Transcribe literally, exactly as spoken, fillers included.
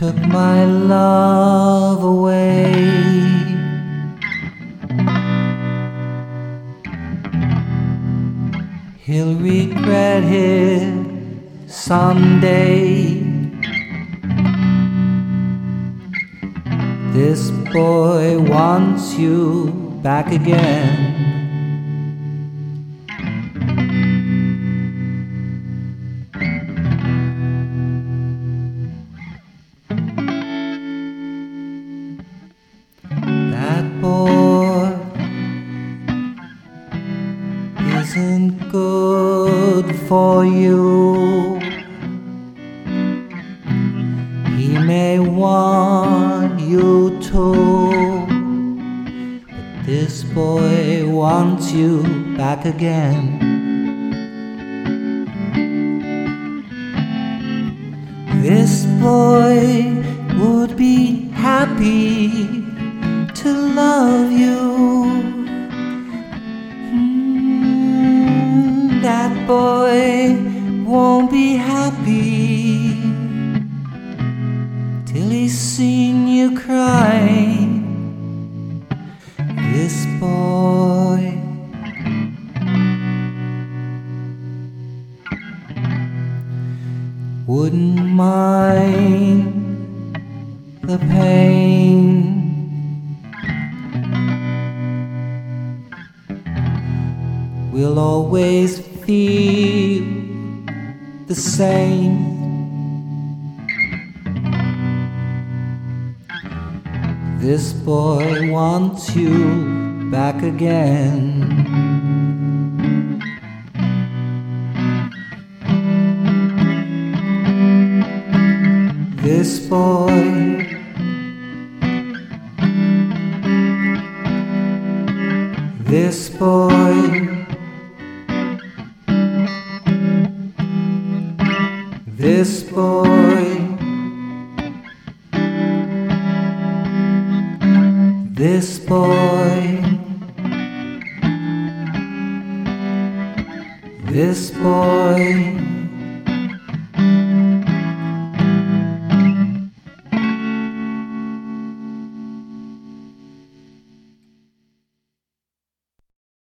took my love away. He'll regret it someday. This boy wants you back again. That boy isn't good for you. He may want you to, but this boy wants you back again. This boy would be happy to love you. Mm, that boy won't be happy till he's seen you cry. This boy wouldn't mind the pain. We'll always feel the same. This boy wants you back again. This boy This boy This boy This boy This boy